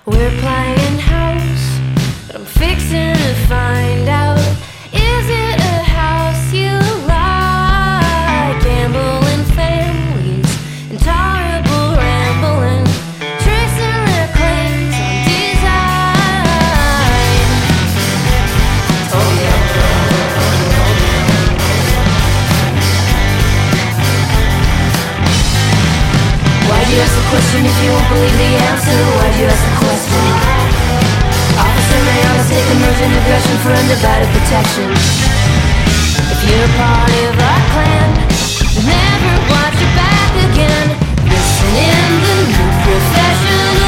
We're playing house, but I'm fixing to find out. Is it a house you like? Gambling families, intolerable rambling, tracing their claims on design. Oh yeah. Why'd you ask the question if you won't believe the answer? Why'd you ask the question? Officer may always take emergent aggression for undivided protection. If you're part of our clan, you'll never watch your back again. Listen in the new profession.